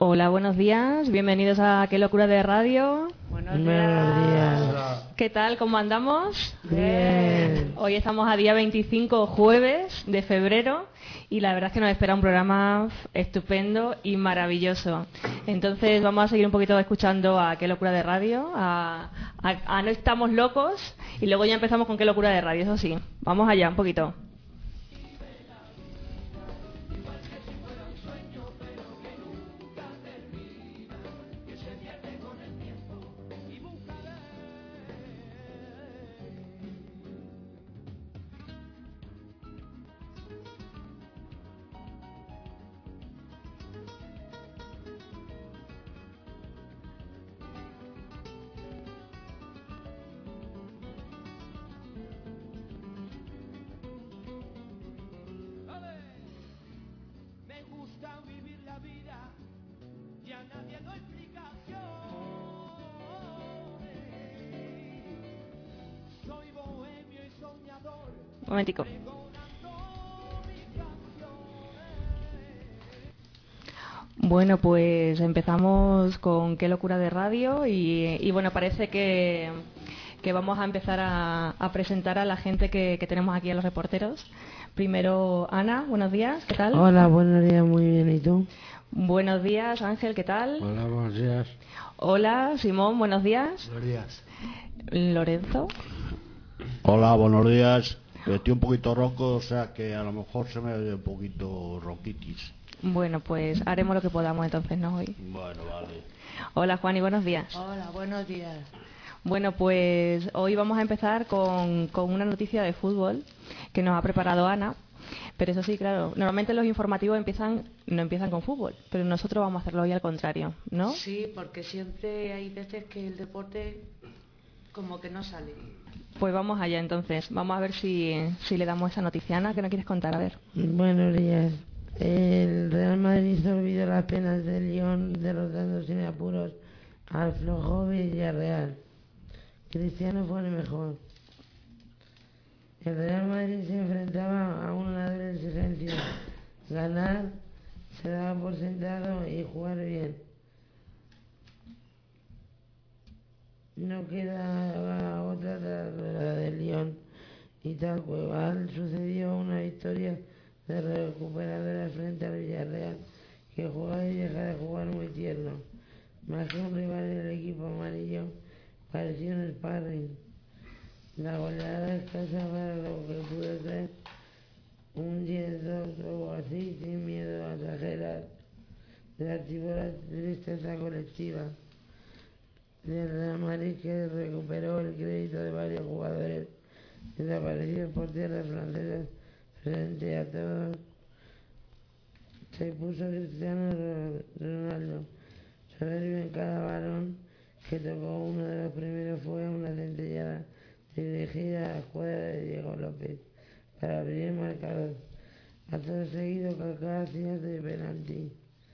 Hola, buenos días. Bienvenidos a Qué locura de radio. Buenos días. ¿Qué tal? ¿Cómo andamos? Bien. Hoy estamos a día 25, jueves de febrero, y la verdad es que nos espera un programa estupendo y maravilloso. Entonces vamos a seguir un poquito escuchando a Qué locura de radio, a No estamos locos, y luego ya empezamos con Qué locura de radio, eso sí. Vamos allá, un poquito. Un momentico. Bueno, pues empezamos con Qué locura de radio y bueno, parece que vamos a empezar a presentar a la gente que tenemos aquí, a los reporteros. Primero, Ana, buenos días, ¿qué tal? Hola, buenos días, muy bien, ¿y tú? Buenos días, Ángel, ¿qué tal? Hola, buenos días. Hola, Simón, buenos días. Buenos días. Lorenzo. Hola, buenos días. Estoy un poquito ronco, o sea que a lo mejor se me oye un poquito ronquitis. Bueno, pues haremos lo que podamos entonces, ¿no? Hoy. Bueno, vale. Hola, Juan, y buenos días. Hola, buenos días. Bueno, pues hoy vamos a empezar con una noticia de fútbol que nos ha preparado Ana. Pero eso sí, claro, normalmente los informativos no empiezan con fútbol, pero nosotros vamos a hacerlo hoy al contrario, ¿no? Sí, porque siempre hay veces que el deporte como que no sale. Pues vamos allá entonces, vamos a ver si le damos esa noticia. Ana, ¿qué nos quieres contar? A ver. Buenos días. El Real Madrid se olvidó las penas del Lyon, derrotando sin apuros al flojo Villarreal. Cristiano fue el mejor. El Real Madrid se enfrentaba a una doble exigencia: ganar, se daba por sentado, y jugar bien. No quedaba otra tras la del Lyon, y tal cual sucedió una victoria de recuperadora frente al Villarreal, que jugaba y deja de jugar muy tierno. Más que un rival del equipo amarillo, parecía un sparring. La goleada escasa para lo que pudo ser un 10-2 o así, sin miedo a exagerar. Reactivó la tristeza colectiva del Real Madrid, que recuperó el crédito de varios jugadores desaparecidos por tierras francesas. Frente a todos se puso Cristiano Ronaldo, soberbio en cada balón que tocó. Uno de los primeros fue una centellada dirigida a la escuadra de Diego López para abrir el marcador. Acto seguido, Kaká hacía de penalti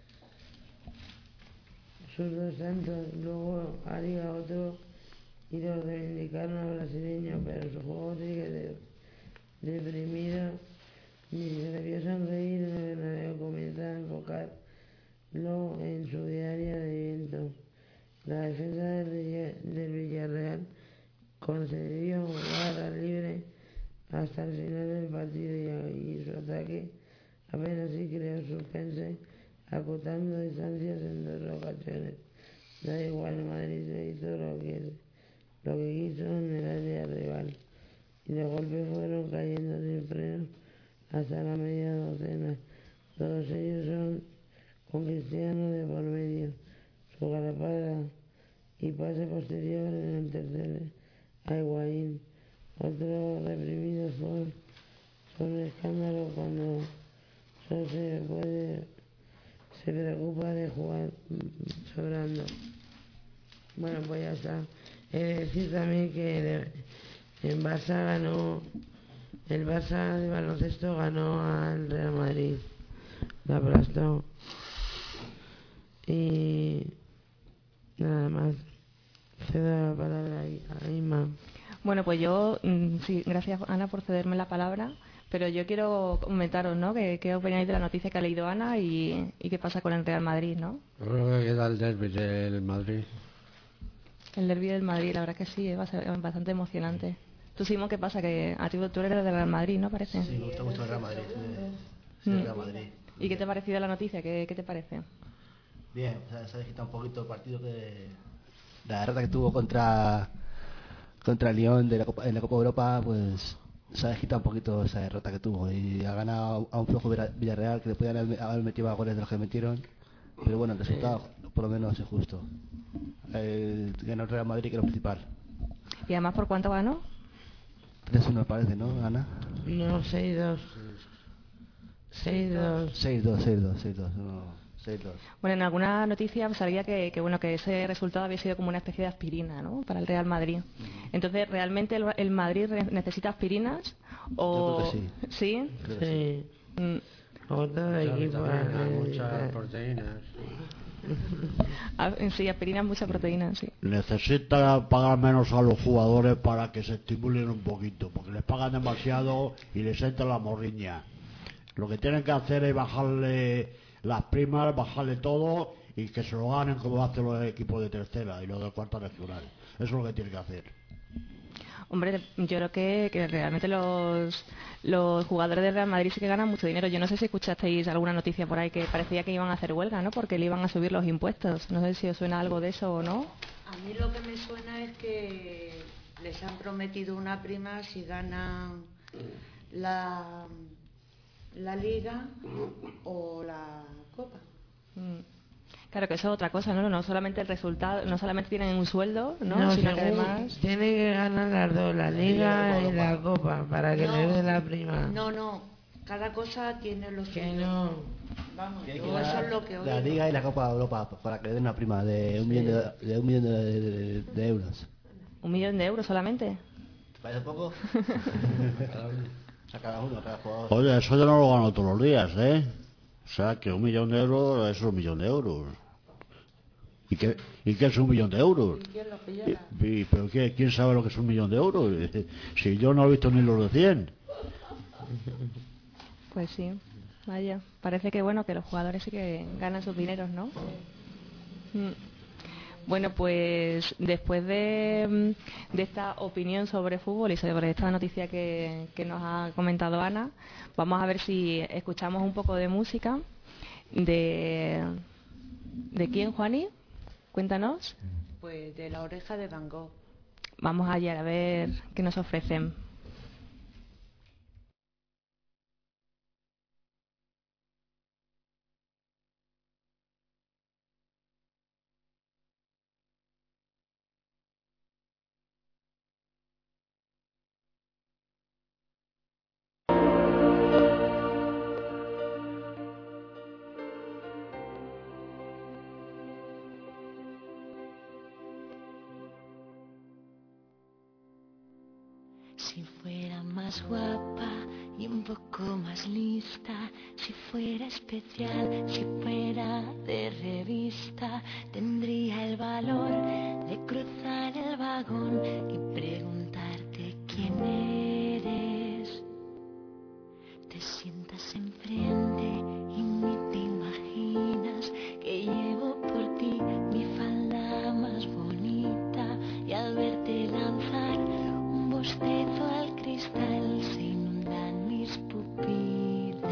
sus dos tantos, luego haría otro y los reivindicaron al brasileño, pero su juego sigue deprimido. Ni se debió sonreír en el Bernabéu, comienza a enfocarlo en su diaria de evento. La defensa del Villarreal concedió barra libre hasta el final del partido, y su ataque apenas sí creó suspense, acotando distancias en dos ocasiones. Da igual, Madrid se hizo lo que quiso en el área rival, y los golpes fueron cayendo sin freno hasta la media docena. Todos ellos son con Cristiano de por medio. Su garrapada y pase posterior en el tercer a Higuaín. Otro reprimido fue un escándalo cuando solo se preocupa de jugar sobrando. Bueno, pues ya está. He de decir también que el Barça de baloncesto ganó al Real Madrid, lo aplastó. Y nada más. Cedo la palabra a Ima. Bueno, pues yo, sí, gracias Ana por cederme la palabra. Pero yo quiero comentaros, ¿no? ¿Qué opináis de la noticia que ha leído Ana y qué pasa con el Real Madrid, ¿no? Yo creo que queda el derbi del Madrid. El derbi del Madrid, la verdad que sí, va a ser bastante emocionante. Tú, Simón, ¿qué pasa? Que a ti tú eres del Real Madrid, ¿no? Parece. Sí, me gusta mucho el Real Madrid. Sí, el Real Madrid. ¿Y qué te ha parecido la noticia? ¿Qué te parece? Bien, o sea, se ha agitado un poquito el partido que... La derrota que tuvo contra el Lyon de en la Copa Europa, pues se ha agitado un poquito esa derrota que tuvo y ha ganado a un flojo Villarreal que le podían haber metido más goles de los que metieron, pero bueno, el resultado por lo menos es justo. Ganó el Real Madrid, que es lo principal. ¿Y además por cuánto ganó? 3-1 me parece, ¿no, Ana? No, 6-2. 6-2. 6-2, no, 6-2. Bueno, en alguna noticia salía que ese resultado había sido como una especie de aspirina, ¿no? Para el Real Madrid. Entonces, ¿realmente el Madrid necesita aspirinas? ¿O... Yo creo que sí. ¿Sí? Sí. Otro equipo. Muchas proteínas. Sí, aspirinas, mucha proteína, sí. Necesita pagar menos a los jugadores para que se estimulen un poquito, porque les pagan demasiado y les entra la morriña. Lo que tienen que hacer es bajarle las primas, bajarle todo y que se lo ganen como hacen los equipos de tercera y los de cuarta regional. Eso es lo que tiene que hacer. Hombre, yo creo que realmente los jugadores del Real Madrid sí que ganan mucho dinero. Yo no sé si escuchasteis alguna noticia por ahí que parecía que iban a hacer huelga, ¿no? Porque le iban a subir los impuestos. No sé si os suena algo de eso o no. A mí lo que me suena es que les han prometido una prima si ganan la Liga o la Copa. Claro que eso es otra cosa, ¿no? No solamente el resultado, no solamente tienen un sueldo, ¿no? No, Sino que según además... tiene que ganar las dos, la Liga y la Copa, para que le den la prima. No, cada cosa tiene lo Que suyo. no. Vamos, Tiene que yo eso ganar es lo que oigo. la Liga y la Copa de Europa para que le den una prima de un millón de euros. 1 millón de euros solamente. ¿Te parece poco? A cada uno, a cada jugador. Oye, eso yo no lo gano todos los días, ¿eh? O sea, que 1 millón de euros es 1 millón de euros. ¿Y qué es 1 millón de euros? ¿Quién lo pilla? ¿Pero quién sabe lo que es 1 millón de euros? Si yo no he visto ni los de 100. Pues sí, vaya. Parece que bueno, que los jugadores sí que ganan sus dineros, ¿no? Bueno, pues después de esta opinión sobre fútbol y sobre esta noticia que nos ha comentado Ana, vamos a ver si escuchamos un poco de música. ¿De quién, Juani? Cuéntanos. Pues de La Oreja de Van Gogh. Vamos allá a ver qué nos ofrecen. Si fuera más guapa y un poco más lista, si fuera especial, si fuera de revista, tendría el valor de cruzar el vagón y preguntarte quién eres. Te sientas enfrente y ni te imaginas que llevo por ti mi falda más bonita, y al verte lanzar un bostezo al cristal se inundan mis pupilas.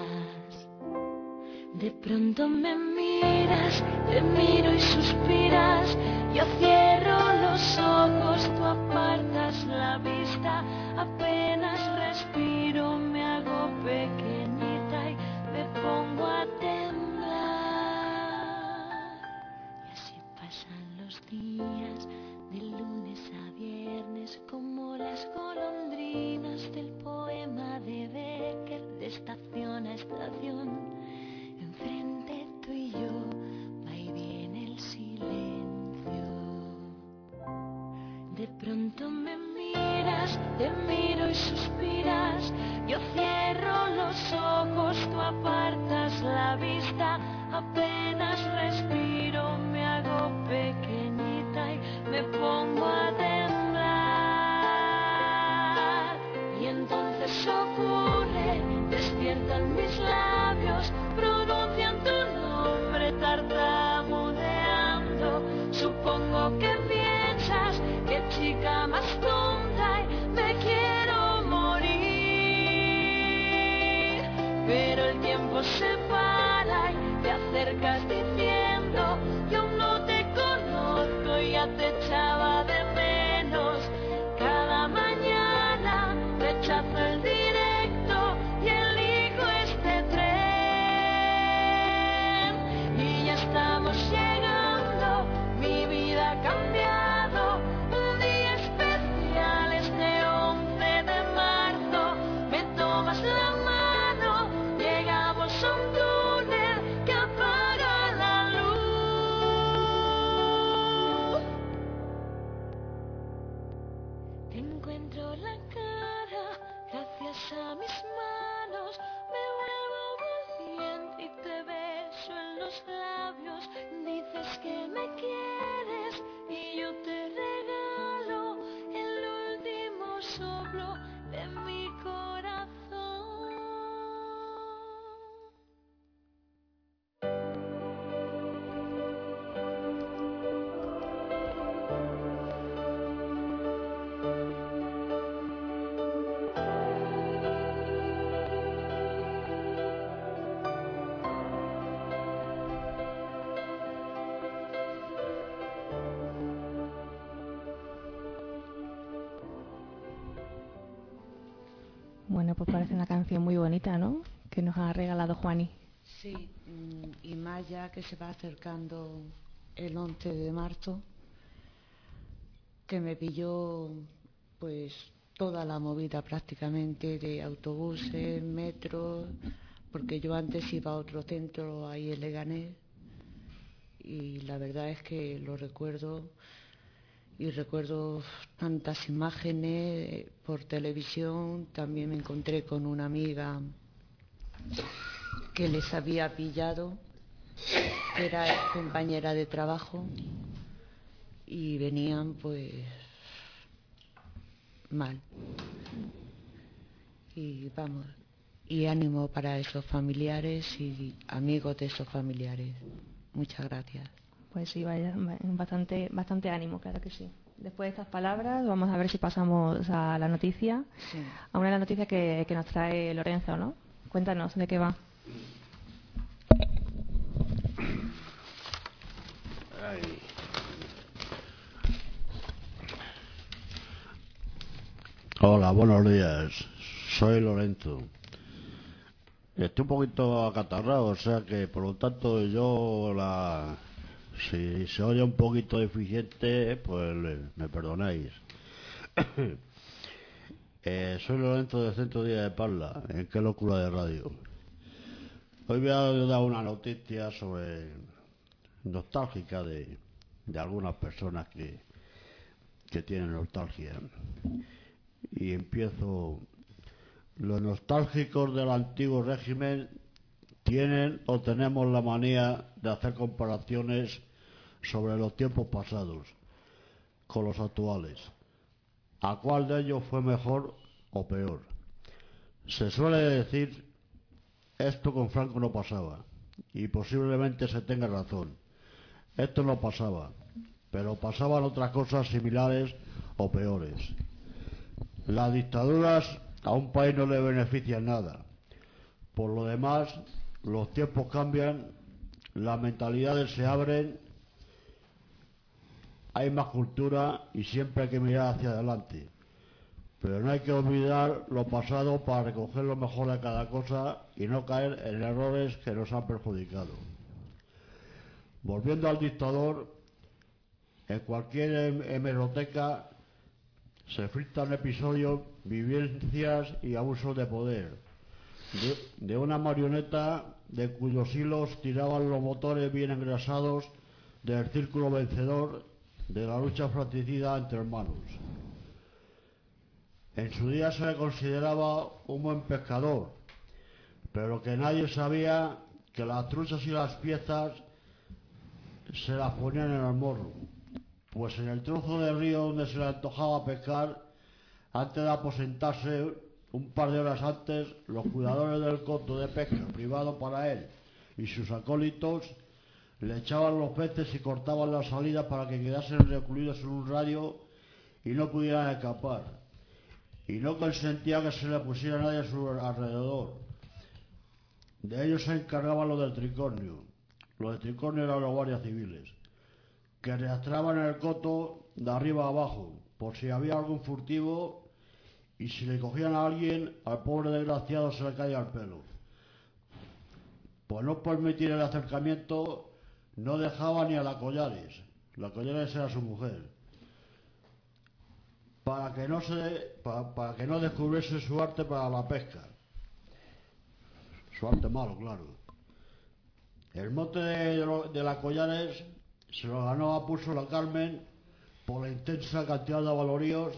De pronto me miras, te miro y suspiras, yo cierro los ojos, tú apartas la vista, apenas respiro, me hago pequeñita y me pongo a temblar. Y así pasan los días, de lunes a viernes, como las golondrinas del poema de Becker, de estación a estación. Enfrente tú y yo, va y viene el silencio. De pronto me miras, te miro y suspiras, yo cierro los ojos, tú apartas la vista, apenas respiro, me hago pequeñita y me pongo a temblar. Y entonces ocurre acercas diciendo, yo no te conozco, ya te echaba de menos. Cada mañana rechazo el directo y elijo este tren. Y ya estamos llegando, mi vida ha cambiado. Un día especial, este 11 de marzo. Me tomas la mano, llegamos a un túnel que apaga la luz. Te encuentro la cara, gracias a mis manos. Me vuelvo valiente y te beso en los labios. Dices que me quieres y yo te regalo el último soplo de mi corazón. Bueno, pues parece una canción muy bonita, ¿no? Que nos ha regalado Juani. Sí, y más ya que se va acercando el 11 de marzo, que me pilló pues toda la movida prácticamente de autobuses, metros, porque yo antes iba a otro centro ahí en Leganés y la verdad es que lo recuerdo y recuerdo tantas imágenes por televisión. También me encontré con una amiga que les había pillado, que era compañera de trabajo y venían pues mal. Y vamos, y ánimo para esos familiares y amigos de esos familiares. Muchas gracias. Pues sí, vaya, bastante ánimo, claro que sí. Después de estas palabras, vamos a ver si pasamos a la noticia, Sí. a una de las noticias que nos trae Lorenzo, ¿no? Cuéntanos, ¿de qué va? Hola, buenos días. Soy Lorenzo. Estoy un poquito acatarrado, o sea que por lo tanto si se oye un poquito deficiente, pues me perdonáis. Soy Lorenzo del Centro Día de Parla, en Qué Locura de Radio. Hoy voy a dar una noticia sobre nostálgica de algunas personas que tienen nostalgia. Y empiezo. Los nostálgicos del antiguo régimen tienen o tenemos la manía de hacer comparaciones sobre los tiempos pasados con los actuales. ¿A cuál de ellos fue mejor o peor? Se suele decir, esto con Franco no pasaba, y posiblemente se tenga razón. Esto no pasaba, pero pasaban otras cosas similares o peores. Las dictaduras a un país no le benefician nada. Por lo demás, los tiempos cambian, las mentalidades se abren, hay más cultura y siempre hay que mirar hacia adelante. Pero no hay que olvidar lo pasado para recoger lo mejor de cada cosa y no caer en errores que nos han perjudicado. Volviendo al dictador, en cualquier hemeroteca se filtran episodios, vivencias y abusos de poder. De una marioneta de cuyos hilos tiraban los motores bien engrasados del círculo vencedor de la lucha fratricida entre hermanos. En su día se le consideraba un buen pescador, pero que nadie sabía que las truchas y las piezas se las ponían en el morro, pues en el trozo de río donde se le antojaba pescar, antes de aposentarse, un par de horas antes, los cuidadores del coto de pesca privado para él y sus acólitos le echaban los peces y cortaban la salida para que quedasen recluidos en un radio y no pudieran escapar. Y no consentía que se le pusiera nadie a su alrededor. De ellos se encargaban los del tricornio, Los de Tricornio eran los guardias civiles, que rastreaban el coto de arriba a abajo, por si había algún furtivo, y si le cogían a alguien, al pobre desgraciado se le caía el pelo. Por no permitir el acercamiento, no dejaba ni a la Collares. La Collares era su mujer. Para que no descubriese su arte para la pesca. Su arte malo, claro. El mote de la Collares se lo ganó a pulso la Carmen por la intensa cantidad de valoríos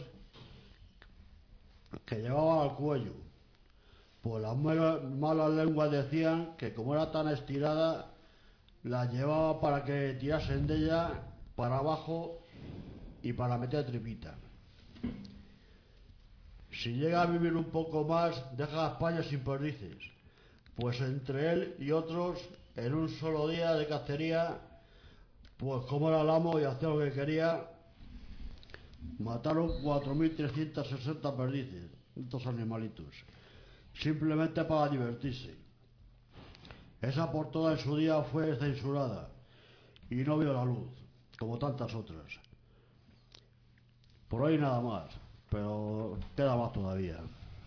que llevaba al cuello. Pues las malas lenguas decían que como era tan estirada, la llevaba para que tirasen de ella para abajo y para meter tripita. Si llega a vivir un poco más, deja a España sin perdices, pues entre él y otros, en un solo día de cacería, pues como era el amo y hacía lo que quería, mataron 4.360 perdices, estos animalitos, simplemente para divertirse. Esa portada en su día fue censurada y no vio la luz, como tantas otras. Por hoy nada más, pero queda más todavía.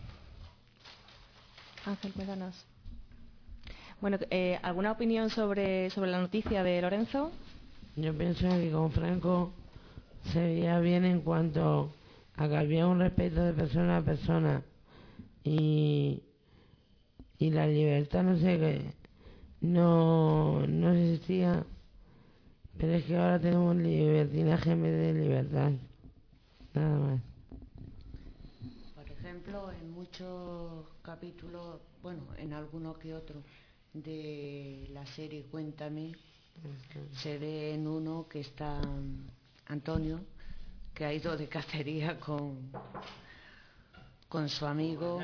Ángel, cuéntanos. Bueno, ¿alguna opinión sobre la noticia de Lorenzo? Yo pienso que con Franco se veía bien en cuanto a que había un respeto de persona a persona y la libertad, no sé qué, no existía, pero es que ahora tenemos libertinaje en vez de libertad, nada más. Por ejemplo, en muchos capítulos, bueno, en alguno que otro de la serie Cuéntame, se ve en uno que está Antonio, que ha ido de cacería con su amigo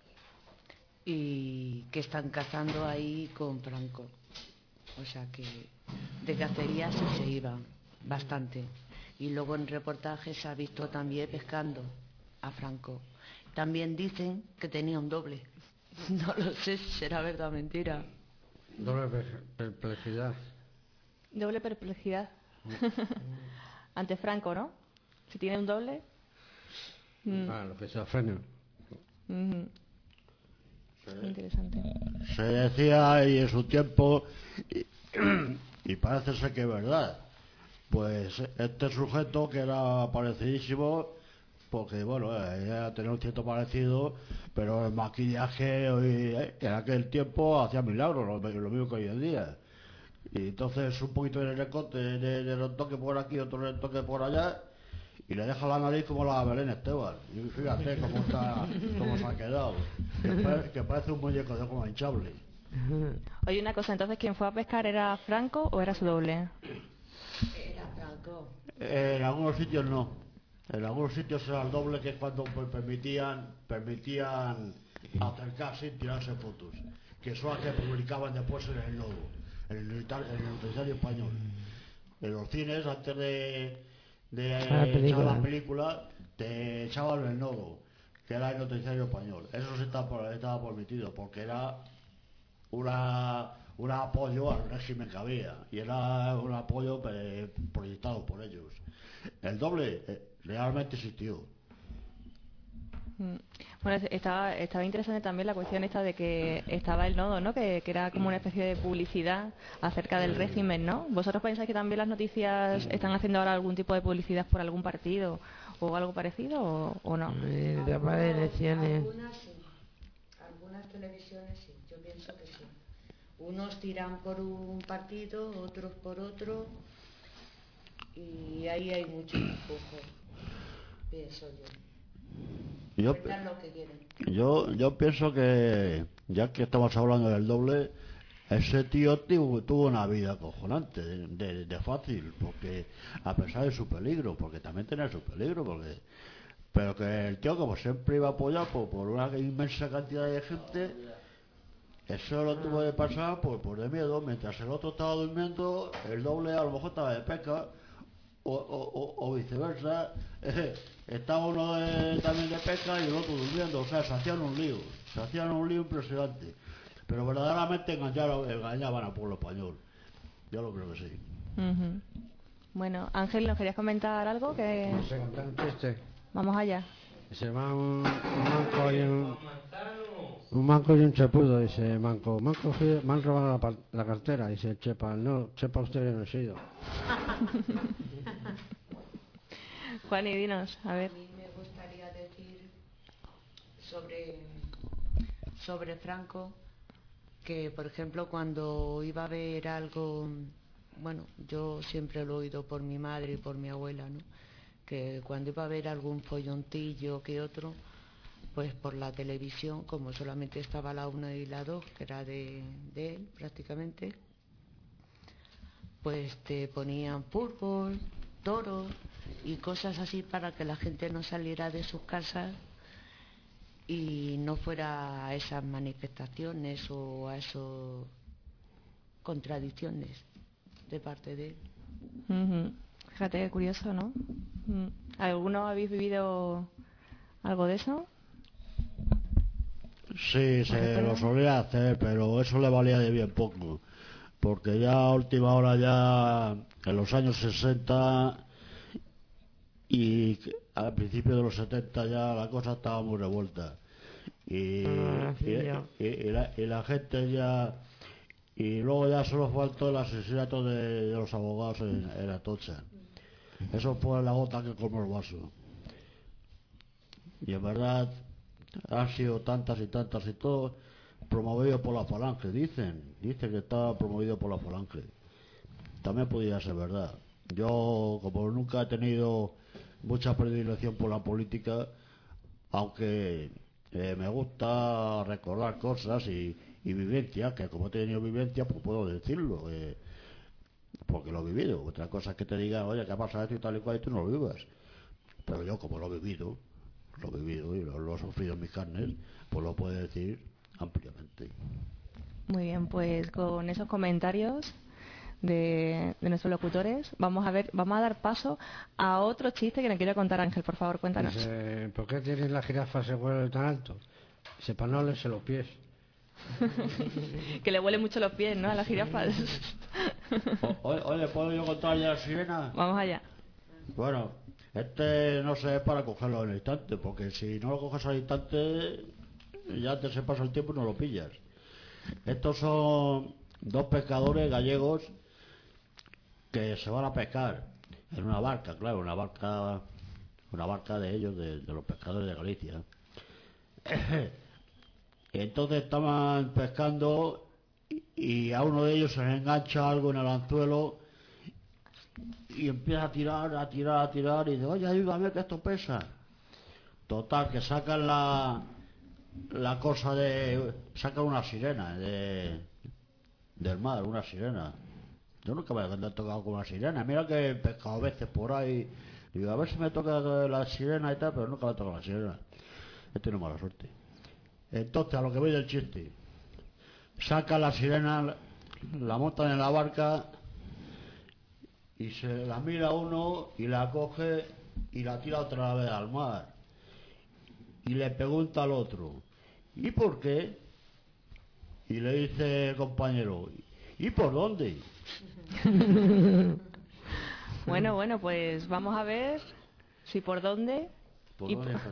y que están cazando ahí con Franco. O sea que de cacería sí se iban bastante. Y luego en reportajes se ha visto también pescando a Franco. También dicen que tenía un doble. No lo sé si será verdad o mentira. Doble perplejidad. Doble perplejidad. Ante Franco, ¿no? Si tiene un doble. Lo que sea freno. Interesante. Se decía y en su tiempo, y parece ser que es verdad, pues este sujeto que era parecidísimo, porque bueno, ella tenía un cierto parecido, pero el maquillaje en aquel tiempo hacía milagros, lo mismo que hoy en día. Y entonces un poquito de recote, de retoque por aquí, otro retoque por allá, y le deja la nariz como la Belén Esteban. Y fíjate cómo se ha quedado, que parece un muñeco de goma hinchable. Oye, una cosa, entonces, ¿quién fue a pescar era Franco o era su doble? Era Franco. En algunos sitios no. En algunos sitios era el doble, que es cuando pues, permitían acercarse y tirarse fotos, que son las que publicaban después en el Nodo, en el noticiario español. En los cines, antes de echar la película, te echaban el Nodo, que era el noticiario español. Eso sí estaba permitido, porque era un apoyo al régimen que había, y era un apoyo proyectado por ellos. El doble realmente existió. Bueno, estaba interesante también la cuestión esta de que estaba el Nodo, ¿no? Que era como una especie de publicidad acerca del régimen, ¿no? ¿Vosotros pensáis que también las noticias están haciendo ahora algún tipo de publicidad por algún partido o algo parecido o no? El tema de elecciones. Algunas sí, algunas televisiones sí, yo pienso que sí. Unos tiran por un partido, otros por otro, y ahí hay mucho empujo, pienso yo. Cuentan lo que quieren. Yo pienso que, ya que estamos hablando del doble, ese tío tuvo una vida acojonante, de fácil, porque a pesar de su peligro, porque también tenía su peligro, pero que el tío, como siempre iba apoyado por una inmensa cantidad de gente, eso lo tuvo de pasar por de miedo. Mientras el otro estaba durmiendo, el doble a lo mejor estaba de pesca, o viceversa. Estaba uno también de pesca y el otro durmiendo. O sea, se hacían un lío impresionante, pero verdaderamente engañaban al pueblo español. Yo lo creo que sí. Ujú. Bueno, Ángel, ¿nos querías comentar algo? Que Se contar un chiste. vamos allá. Se va un manco y un manco y un chepudo. Dice, manco, me han robado la cartera. Dice, Chepa, no, Chepa, usted no ha sido. Juan, y dinos, a ver. A mí me gustaría decir sobre Franco que, por ejemplo, cuando iba a ver algo, bueno, yo siempre lo he oído por mi madre y por mi abuela, ¿no? Que cuando iba a ver algún follontillo que otro, pues por la televisión, como solamente estaba la 1 y la 2, que era de él prácticamente, pues te ponían fútbol, toros y cosas así para que la gente no saliera de sus casas y no fuera a esas manifestaciones o a esas contradicciones de parte de él. Ujú. Fíjate qué curioso, ¿no? ¿Alguno habéis vivido algo de eso? Sí, se lo solía hacer, pero eso le valía de bien poco. Porque ya a última hora, ya en los años 60 y al principio de los 70 ya la cosa estaba muy revuelta. Y la gente ya... Y luego ya solo faltó el asesinato de los abogados en Atocha. Eso fue la gota que colmó el vaso. Y en verdad han sido tantas y tantas y todo promovido por la Falange, dicen que estaba promovido por la Falange. También podría ser verdad. Yo, como nunca he tenido mucha predilección por la política, aunque me gusta recordar cosas y vivencias, que como he tenido vivencia, pues puedo decirlo, porque lo he vivido. Otra cosa es que te digan, oye, ¿qué ha pasado esto y tal y cual, y tú no lo vivas? Pero yo, como lo he vivido y lo he sufrido en mis carnes, pues lo puedo decir ampliamente. Muy bien, pues con esos comentarios de nuestros locutores, vamos a dar paso a otro chiste que nos quiere contar Ángel. Por favor, cuéntanos. Dice, ¿por qué tiene la jirafa ese vuelo tan alto? Dice, para no olerse los pies. Que le huelen mucho los pies, ¿no? A las jirafas. Oye, ¿puedo yo contar ya la sirena? Vamos allá. Bueno, no sé, es para cogerlo en el instante, porque si no lo coges al instante, ya te se pasa el tiempo y no lo pillas. Estos son dos pescadores gallegos que se van a pescar en una barca, claro, una barca de ellos, de los pescadores de Galicia. Entonces estaban pescando y a uno de ellos se le engancha algo en el anzuelo y empieza a tirar y dice, oye, ayúdame que esto pesa. Total, que sacan la cosa sacan una sirena del mar, una sirena. Yo nunca me he tocado con una sirena. Mira que he pescado a veces por ahí. Digo, a ver si me toca la sirena y tal, pero nunca me ha tocado la sirena. He tenido mala suerte. Entonces, a lo que voy del chiste, saca la sirena, la montan en la barca y se la mira uno y la coge y la tira otra vez al mar. Y le pregunta al otro, ¿y por qué? Y le dice el compañero, ¿y por dónde? Bueno, pues vamos a ver si por dónde... ¿Por y dónde?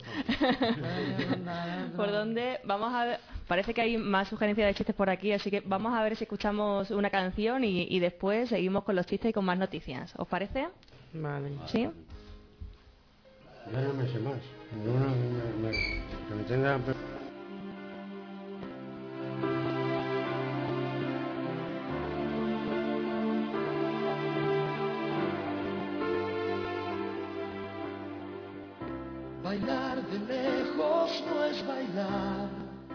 por dónde vamos a ver. Parece que hay más sugerencias de chistes por aquí, así que vamos a ver si escuchamos una canción y después seguimos con los chistes y con más noticias. ¿Os parece? Vale. ¿Sí? Yo no me sé más. Que me tenga... Bailar de lejos no es bailar,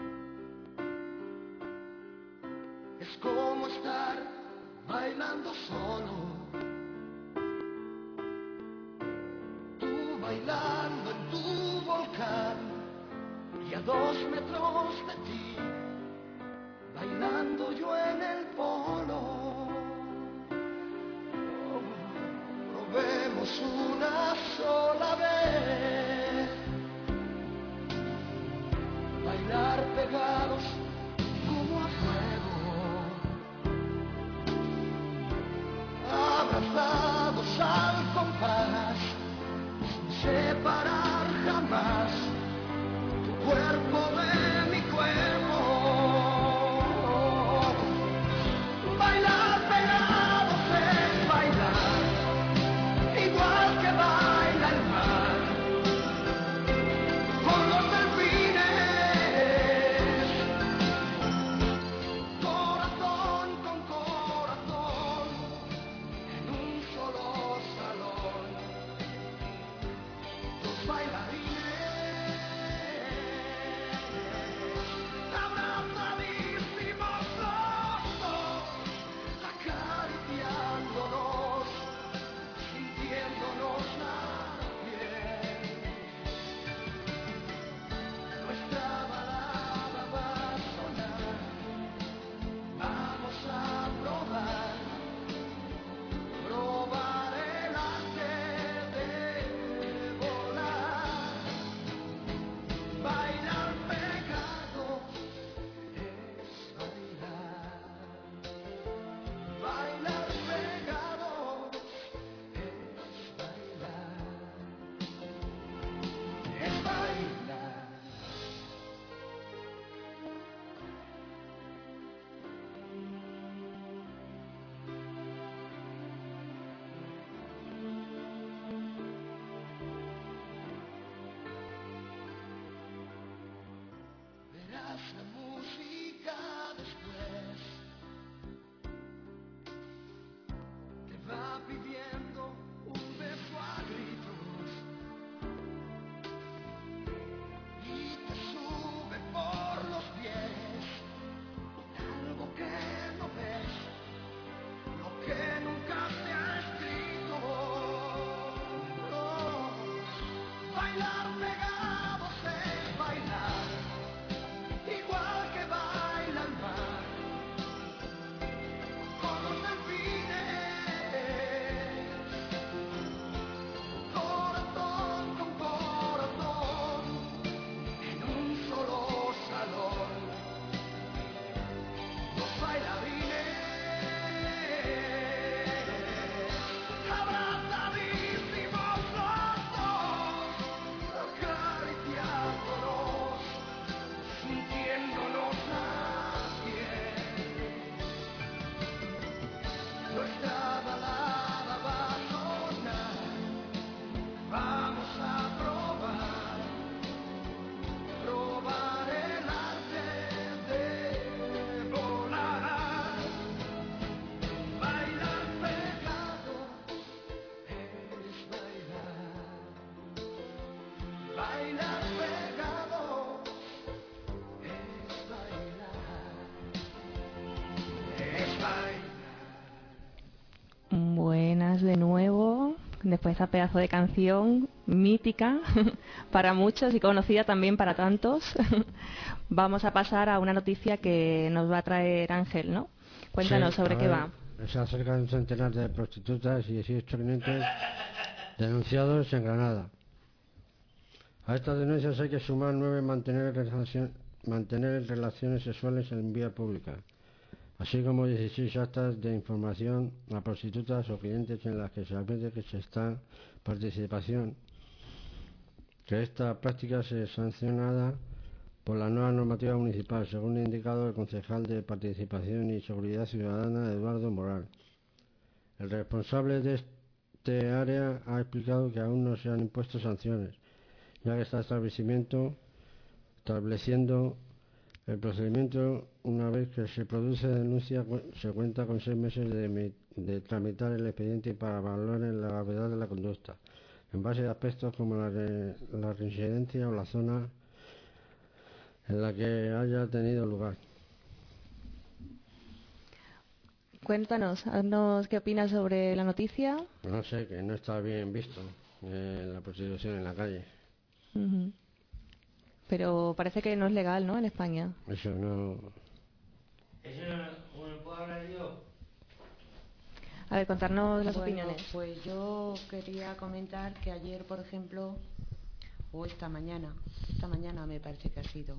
es como estar bailando solo. Tú bailando en tu volcán y a 2 metros de ti, bailando yo en el polo. Probemos una sola vez bailar pegados como a fuego, abrazados al compás, sin separar jamás tu cuerpo de mi cuerpo. Bailar pegados es bailar, igual que baila el mar, con los delfines, corazón con corazón, en un solo salón, los bailarines, abrazadísimos los dos, acariciándonos, sintiéndonos la piel. Nuestra balada va a sonar, vamos a probar, probar el arte de volar. Bailar pegado es bailar, bailar pegado es bailar, es bailar. Verás la música después, te va pidiendo un beso a gritos y te sube por los pies algo que no ves, lo que nunca te ha escrito. No. Bailar pegados es bailar, igual que baila el mar, con los delfines, corazón con corazón, en un solo salón, los bailarines, abrazadísimos los dos, acariciándonos, sintiéndonos la piel. Nuestra balada va a sonar, vamos a probar, probar el arte de volar. Bailar pegado es bailar, bailar pegado es bailar, es bailar. Buenas de nuevo, después de esa pedazo de canción mítica para muchos y conocida también para tantos. Vamos a pasar a una noticia que nos va a traer Ángel, ¿no? Cuéntanos Sí, sobre a qué ver, va. Se acerca de un centenar de prostitutas y 18 clientes denunciados en Granada. A estas denuncias hay que sumar 9 mantener relaciones sexuales en vía pública, así como 16 actas de información a prostitutas o clientes en las que se advierte que se está participación, que esta práctica se sancionada por la nueva normativa municipal, según ha indicado el concejal de Participación y Seguridad Ciudadana, Eduardo Moral. El responsable de este área ha explicado que aún no se han impuesto sanciones, ya que está estableciendo el procedimiento. Una vez que se produce denuncia, se cuenta con 6 meses de tramitar el expediente para valorar la gravedad de la conducta, en base a aspectos como la residencia o la zona en la que haya tenido lugar. Cuéntanos, haznos qué opinas sobre la noticia. No sé, que no está bien visto la prostitución en la calle. Ujú. Pero parece que no es legal, ¿no? En España. Eso no... ¿Puedo hablar yo? A ver, contarnos las Bueno, opiniones. pues yo quería comentar que ayer, por ejemplo, o esta mañana me parece que ha sido,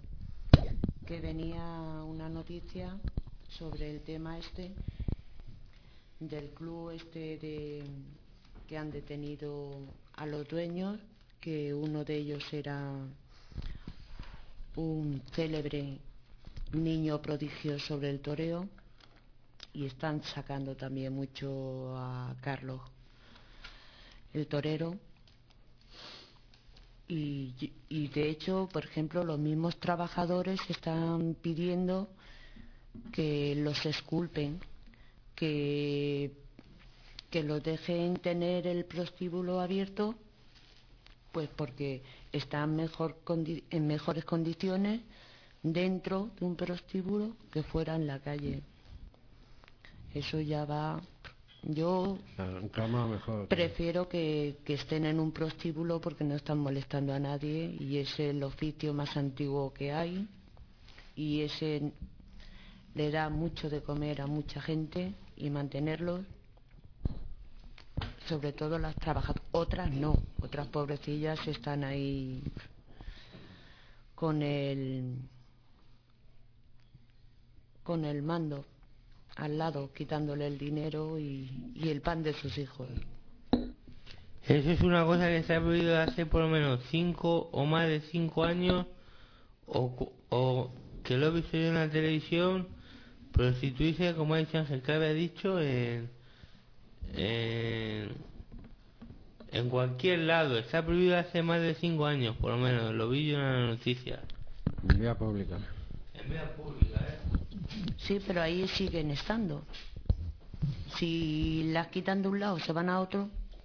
que venía una noticia sobre el tema este del club que han detenido a los dueños, que uno de ellos era un célebre niño prodigio sobre el toreo, y están sacando también mucho a Carlos el torero. Y de hecho, por ejemplo, los mismos trabajadores están pidiendo que los exculpen, que los dejen tener el prostíbulo abierto, pues porque están en mejores condiciones dentro de un prostíbulo que fuera en la calle. Eso ya va. Yo prefiero que estén en un prostíbulo porque no están molestando a nadie, y es el oficio más antiguo que hay, y ese le da mucho de comer a mucha gente, y mantenerlos, sobre todo las trabajadoras. Otras no, otras pobrecillas están ahí con el mando al lado, quitándole el dinero y el pan de sus hijos. Eso es una cosa que se ha prohibido hace por lo menos 5 o más de 5 años, o que lo he visto yo en la televisión, prostituirse, como ha dicho Ángel, que había dicho, en cualquier lado. Está prohibido hace más de 5 años, por lo menos, lo vi yo en la noticia. En vía pública. En vía pública, Sí, pero ahí siguen estando. Si las quitan de un lado, se van a otro.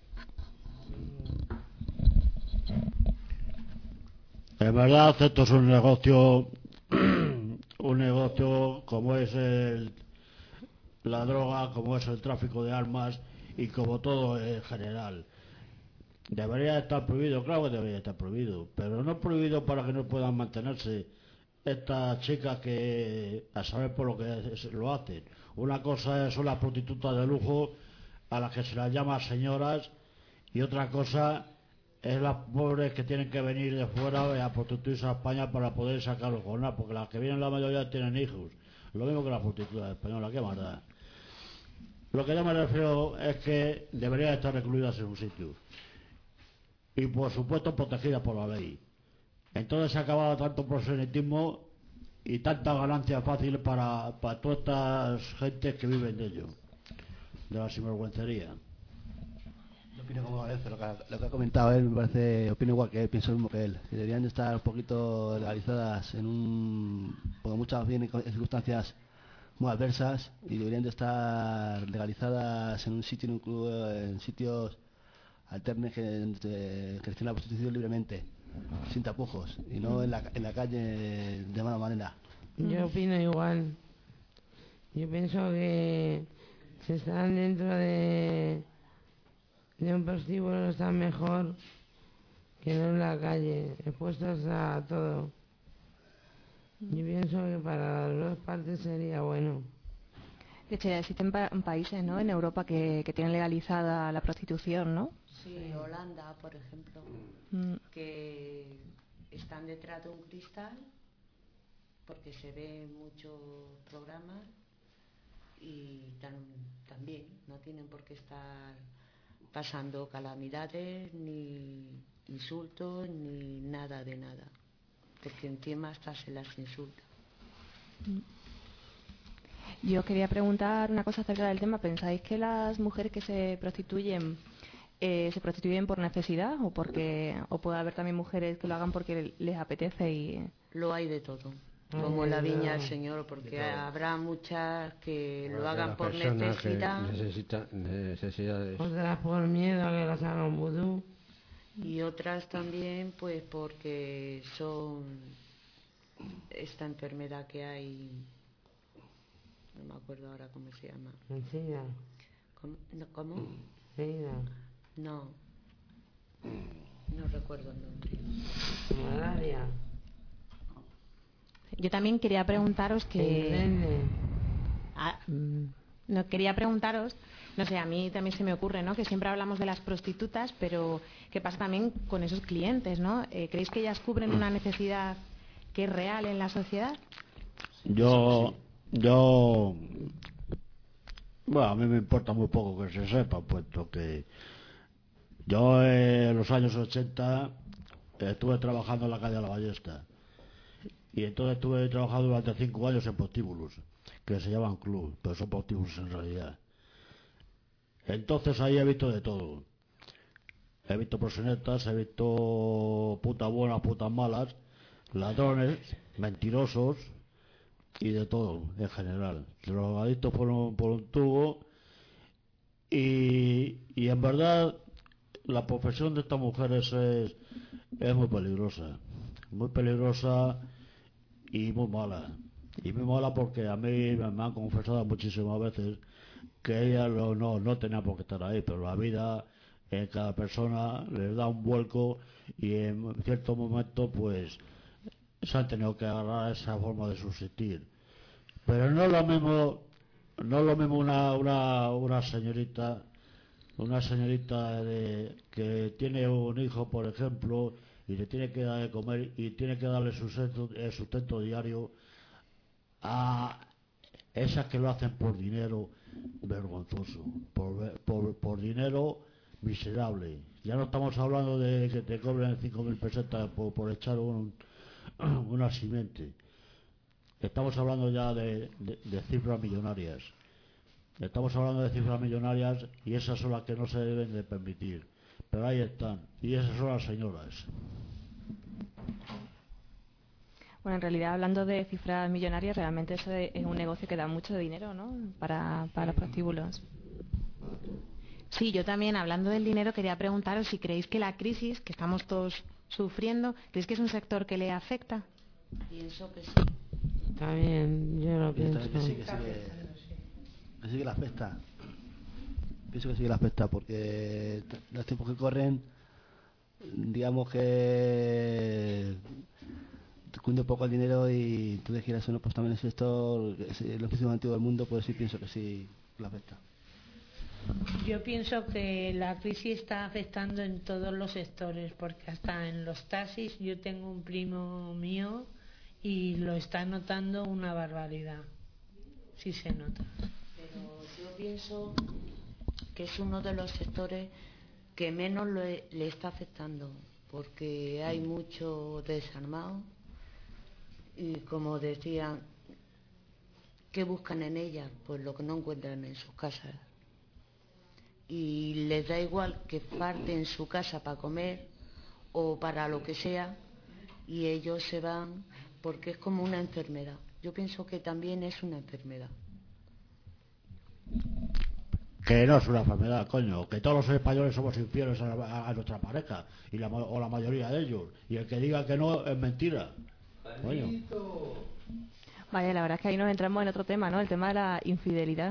En verdad, esto es un negocio como es la droga, como es el tráfico de armas y como todo en general. Debería estar prohibido, claro que debería estar prohibido, pero no prohibido para que no puedan mantenerse estas chicas que a saber por lo que lo hacen. Una cosa son las prostitutas de lujo a las que se las llama señoras, y otra cosa es las pobres que tienen que venir de fuera a prostituirse a España para poder sacarlos con nada, porque las que vienen la mayoría tienen hijos. Lo mismo que las prostitutas españolas, qué más da. Lo que yo me refiero es que deberían estar recluidas en un sitio y por supuesto protegidas por la ley. Entonces se ha acabado tanto proselitismo y tanta ganancia fácil para todas estas gentes que viven de ello, de la sinvergüencería. Yo opino como Valencia, lo que ha comentado él, me parece, opino igual que él, pienso lo mismo que él, que deberían de estar un poquito legalizadas porque muchas vienen en circunstancias muy adversas, y deberían de estar legalizadas en un sitio, en un club, en sitios alternos que gestionen la prostitución libremente, sin tapujos, y no en la calle de mala manera. Yo opino igual. Yo pienso que si están dentro de un prostíbulo están mejor que no en la calle, expuestos a todo. Yo pienso que para las dos partes sería bueno. De hecho, ya existen países, ¿no?, en Europa que tienen legalizada la prostitución, ¿no? Sí, Holanda, por ejemplo, que están detrás de un cristal porque se ven muchos programas, y también no tienen por qué estar pasando calamidades, ni insultos, ni nada de nada, porque encima hasta se las insulta. Yo quería preguntar una cosa acerca del tema. ¿Pensáis que las mujeres que se prostituyen por necesidad, o puede haber también mujeres que lo hagan porque les apetece? Y lo hay de todo, como la viña del Señor, porque habrá muchas que lo hagan por necesidad, necesidades, otras por miedo a que las hagan vudú, y otras también pues porque son esta enfermedad que hay, no me acuerdo ahora cómo se llama. ¿SIDA? ¿Cómo? ¿SIDA? No recuerdo el nombre. Malaria. Yo también quería preguntaros quería preguntaros, no sé, a mí también se me ocurre, ¿no?, que siempre hablamos de las prostitutas, pero ¿qué pasa también con esos clientes, ¿no? ¿Creéis que ellas cubren una necesidad que es real en la sociedad? Yo Bueno, a mí me importa muy poco que se sepa, puesto que yo en los años 80 estuve trabajando en la calle de la Ballesta. Y entonces estuve trabajando durante 5 años en prostíbulos, que se llaman club, pero son prostíbulos en realidad. Entonces ahí he visto de todo. He visto proxenetas, he visto putas buenas, putas malas, ladrones, mentirosos y de todo en general. Drogadictos por un tubo y en verdad la profesión de estas mujeres es muy peligrosa y muy mala. Y muy mala porque a mí me han confesado muchísimas veces que ellas no tenían por qué estar ahí, pero la vida en cada persona les da un vuelco y en cierto momento pues se han tenido que agarrar a esa forma de subsistir. Pero no es lo mismo una señorita que tiene un hijo, por ejemplo, y le tiene que dar de comer y tiene que darle el sustento diario, a esas que lo hacen por dinero vergonzoso, por dinero miserable. Ya no estamos hablando de que te cobren 5.000 pesetas por echar una simiente. Estamos hablando ya de cifras millonarias. Estamos hablando de cifras millonarias y esas son las que no se deben de permitir. Pero ahí están. Y esas son las señoras. Bueno, en realidad, hablando de cifras millonarias, realmente eso es un negocio que da mucho dinero, ¿no? Para los prostíbulos. Sí, yo también, hablando del dinero, quería preguntaros si creéis que la crisis que estamos todos sufriendo, ¿creéis que es un sector que le afecta? Pienso que sí. También, yo lo pienso. Que sí que la afecta. Pienso que sí que la afecta porque los tiempos que corren, digamos que te cunde un poco el dinero y tú quieras o no, pues también el sector, el oficio más antiguo del mundo, pues sí pienso que sí la afecta. Yo pienso que la crisis está afectando en todos los sectores, porque hasta en los taxis yo tengo un primo mío y lo está notando una barbaridad. Sí se nota. Pero yo pienso que es uno de los sectores que menos le está afectando, porque hay mucho desarmado y, como decían, ¿qué buscan en ellas? Pues lo que no encuentran en sus casas. Y les da igual que falten su casa para comer o para lo que sea, y ellos se van porque es como una enfermedad. Yo pienso que también es una enfermedad. Que no es una enfermedad, coño, que todos los españoles somos infieles a nuestra pareja o la mayoría de ellos, y el que diga que no es mentira. Coño. Vaya, la verdad es que ahí nos entramos en otro tema, ¿no? El tema de la infidelidad.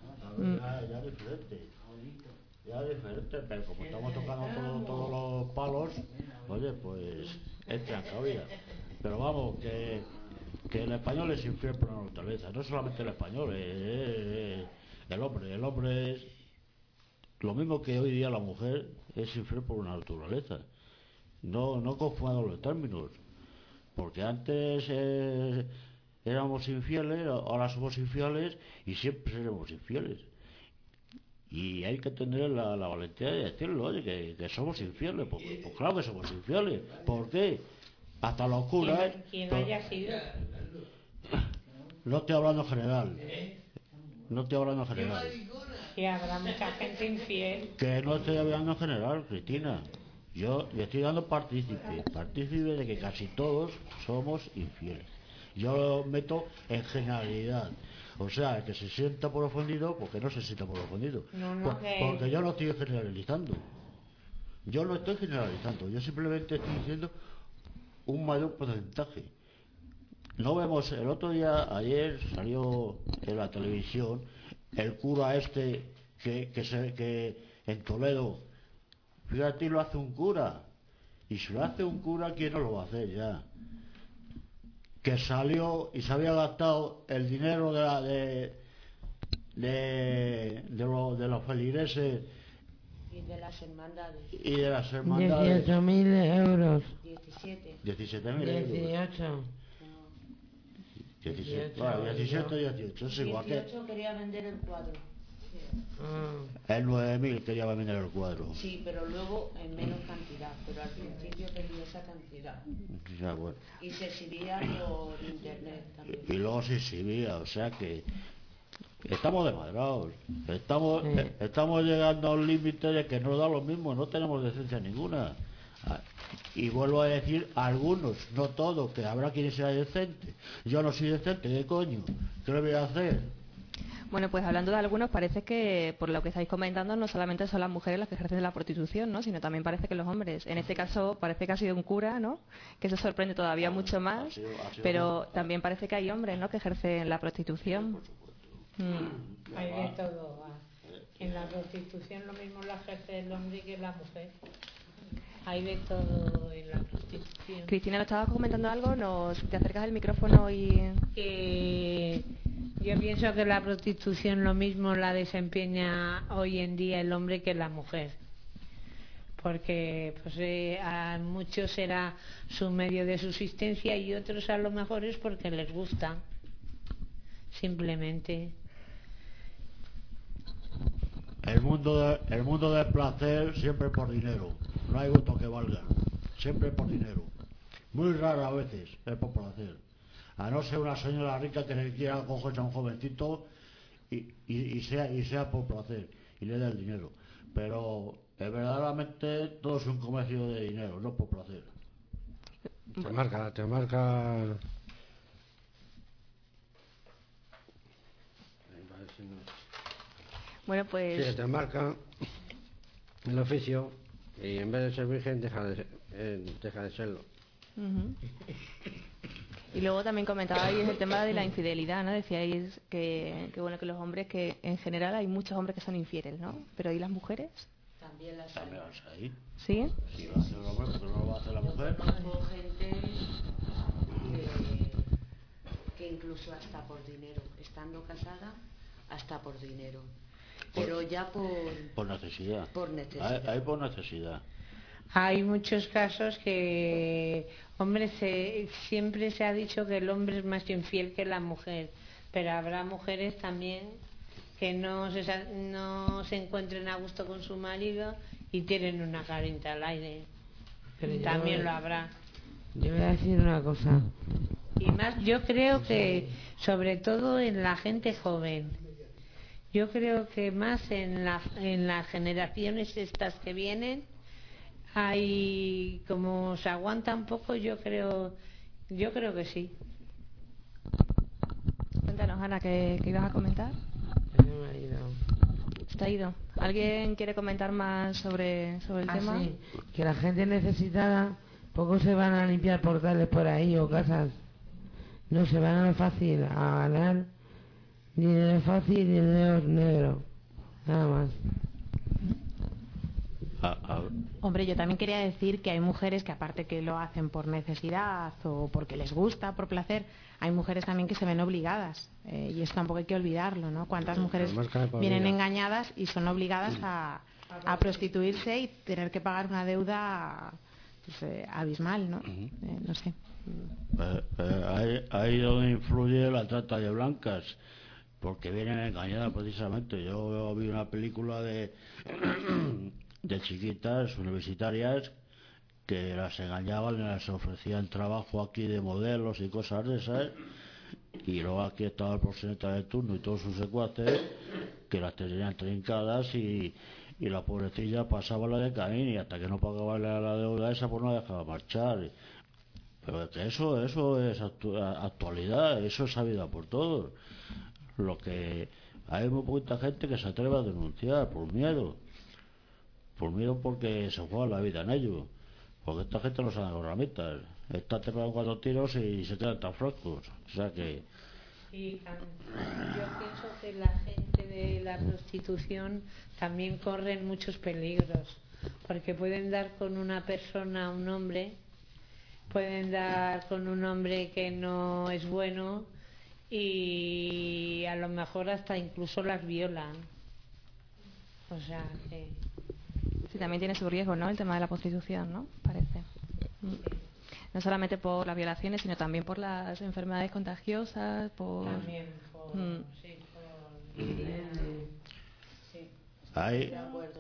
Ya es diferente, pero como estamos tocando todos los palos, oye, pues entra en cabida. Pero vamos, que el español es infiel por naturaleza, no solamente el español, el hombre es lo mismo que hoy día la mujer es infiel por naturaleza. No confundamos los términos, porque antes éramos infieles, ahora somos infieles y siempre seremos infieles. Y hay que tener la valentía de decirlo, oye, que somos infieles. Pues claro que somos infieles. ¿Por qué? Hasta los curas. Quien haya sido. No estoy hablando en general. Que habrá mucha gente infiel. Que no estoy hablando en general, Cristina. Yo le estoy dando partícipe de que casi todos somos infieles. Yo lo meto en generalidad. O sea, el que se sienta por ofendido, porque no se sienta por ofendido. Porque yo no estoy generalizando. Yo simplemente estoy diciendo un mayor porcentaje. No vemos, ayer salió en la televisión el cura que en Toledo, fíjate, lo hace un cura. Y si lo hace un cura, ¿quién no lo va a hacer ya? Que salió y se había gastado el dinero de los feligreses y de las hermandades. 18.000 euros. 17.000 euros. 18. Bueno, 17 y 18. Es igual 18 quería vender el cuadro. El 9.000 quería vender el cuadro. Sí, pero luego en menos cantidad, pero al principio pedía esa cantidad. Ya, bueno. Y se exhibía por internet también. Y luego se exhibía, o sea que estamos desmadrados. Estamos llegando a un límite de que nos da lo mismo, no tenemos decencia ninguna. Y vuelvo a decir, algunos, no todos, que habrá quien sea decente. Yo no soy decente, ¿qué coño? ¿Qué le voy a hacer? Bueno, pues hablando de algunos, parece que, por lo que estáis comentando, no solamente son las mujeres las que ejercen la prostitución, ¿no? Sino también parece que los hombres. En este caso, parece que ha sido un cura, ¿no? Que eso sorprende todavía mucho más. Pero también parece que hay hombres, ¿no?, que ejercen la prostitución. Hay de todo. En la prostitución lo mismo la ejerce el hombre que la mujer. Hay de todo en la prostitución. Cristina, ¿nos estabas comentando algo? ¿Te acercas al micrófono y...? Que yo pienso que la prostitución lo mismo la desempeña hoy en día el hombre que la mujer. Porque pues, a muchos será su medio de subsistencia y otros a lo mejor es porque les gusta. Simplemente. El mundo del placer siempre por dinero. No hay gusto que valga. Siempre por dinero. Muy rara a veces es por placer. A no ser una señora rica que le quiera cogerse a un jovencito y sea por placer y le dé el dinero. Pero verdaderamente todo es un comercio de dinero, no por placer. Te marca. Bueno, pues... Sí, te marca el oficio y en vez de ser virgen deja de serlo. Y luego también comentabais el tema de la infidelidad, ¿no? Decíais que bueno, que los hombres, que en general hay muchos hombres que son infieles, ¿no? Pero ¿y las mujeres? También las hay. ¿Sí? Si lo hace el hombre, ¿por qué no lo hace la mujer? Conozco gente que incluso hasta por dinero, estando casada, hasta por dinero. Pero ya por necesidad. Por necesidad. Hay por necesidad. Hay muchos casos que, hombre, siempre se ha dicho que el hombre es más infiel que la mujer, pero habrá mujeres también que no se encuentren a gusto con su marido y tienen una carita al aire. Pero también lo habrá. Yo voy a decir una cosa. Y más, yo creo que, sobre todo en la gente joven, yo creo que más en las generaciones estas que vienen, hay, como se aguanta un poco, yo creo que sí. Cuéntanos, Ana, ¿qué ibas a comentar? Está ido. ¿Alguien quiere comentar más sobre el tema? Sí, que la gente necesitada poco se van a limpiar portales por ahí o casas. No, se van a lo fácil, a ganar dinero fácil y dinero negro. Nada más. Hombre, yo también quería decir que hay mujeres que, aparte que lo hacen por necesidad o porque les gusta, por placer, hay mujeres también que se ven obligadas, y eso tampoco hay que olvidarlo, ¿no? Cuántas mujeres vienen engañadas y son obligadas a prostituirse y tener que pagar una deuda pues, abismal, ¿no? No sé. Ahí donde influye la trata de blancas, porque vienen engañadas precisamente. Yo vi una película de chiquitas universitarias que las engañaban, les ofrecían trabajo aquí de modelos y cosas de esas, y luego aquí estaba el proxeneta de turno y todos sus secuaces que las tenían trincadas y la pobrecilla pasaba la de Caín, y hasta que no pagaba la deuda esa pues no dejaba marchar. Pero que eso es actualidad, eso es sabida por todos. Lo que hay muy poquita gente que se atreve a denunciar por miedo porque se juega la vida en ello, porque esta gente no sabe con ramitas, está aterrado 4 tiros y se quedan tan francos, o sea que sí, yo pienso que la gente de la prostitución también corren muchos peligros, porque pueden dar con una persona, un hombre, pueden dar con un hombre que no es bueno y a lo mejor hasta incluso las violan, o sea que sí, también tiene su riesgo, ¿no? El tema de la prostitución, ¿no? Parece. No solamente por las violaciones, sino también por las enfermedades contagiosas, por... También por... Sí, por... Ahí,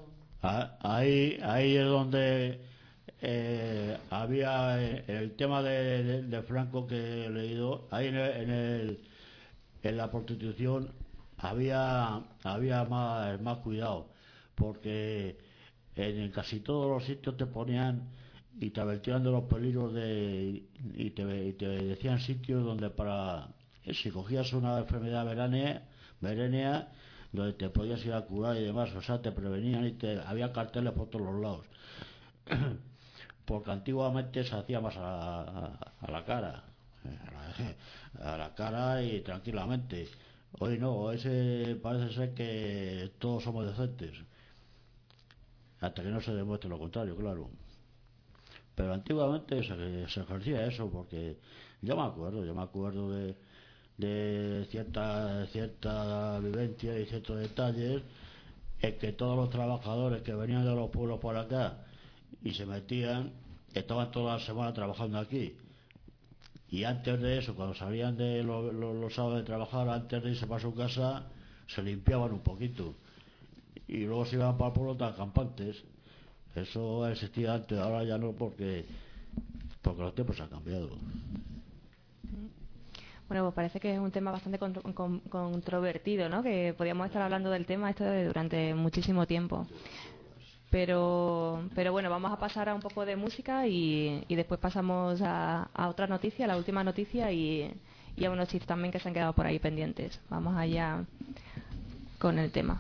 ahí es donde había el tema de Franco que he leído. Ahí en la prostitución había más cuidado, porque en casi todos los sitios te ponían y te advertían de los peligros y te decían sitios donde si cogías una enfermedad venérea donde te podías ir a curar y demás, o sea, te prevenían y había carteles por todos los lados. Porque antiguamente se hacía más a la cara, a la cara y tranquilamente. Hoy no, parece ser que todos somos decentes, hasta que no se demuestre lo contrario, claro. Pero antiguamente se ejercía eso, porque yo me acuerdo de cierta vivencia y ciertos detalles en que todos los trabajadores que venían de los pueblos por acá y se metían, estaban toda la semana trabajando aquí, y antes de eso, cuando salían de los sábados de trabajar, antes de irse para su casa, se limpiaban un poquito y luego se iban para el pueblo tan campantes. Eso existía antes, ahora ya no, porque los tiempos han cambiado. Bueno, pues parece que es un tema bastante controvertido, ¿no? Que podíamos estar hablando del tema durante muchísimo tiempo. Pero bueno, vamos a pasar a un poco de música y después pasamos a otra noticia, la última noticia, y a unos chistes también que se han quedado por ahí pendientes. Vamos allá con el tema.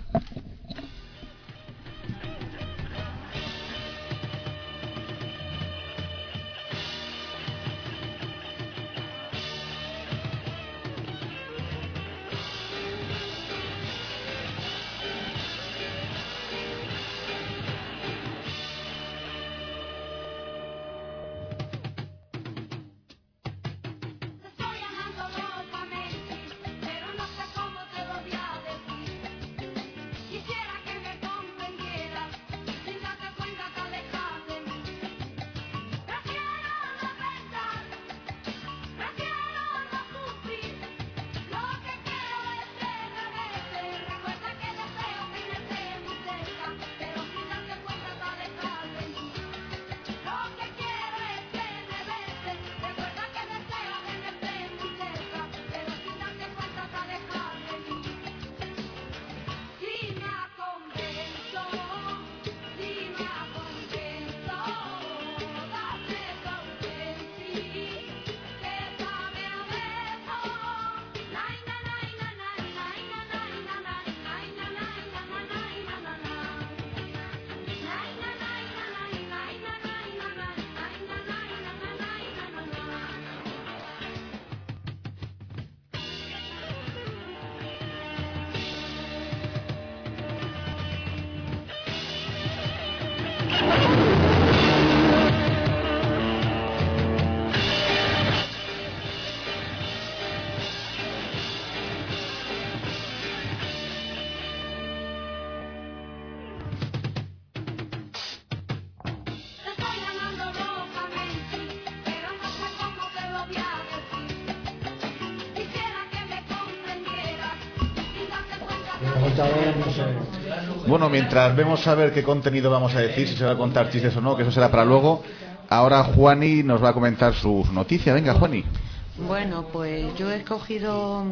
Bueno, mientras vemos a ver qué contenido vamos a decir, si se va a contar chistes o no, que eso será para luego. Ahora Juani nos va a comentar sus noticias. Venga, Juani. Bueno, pues yo he escogido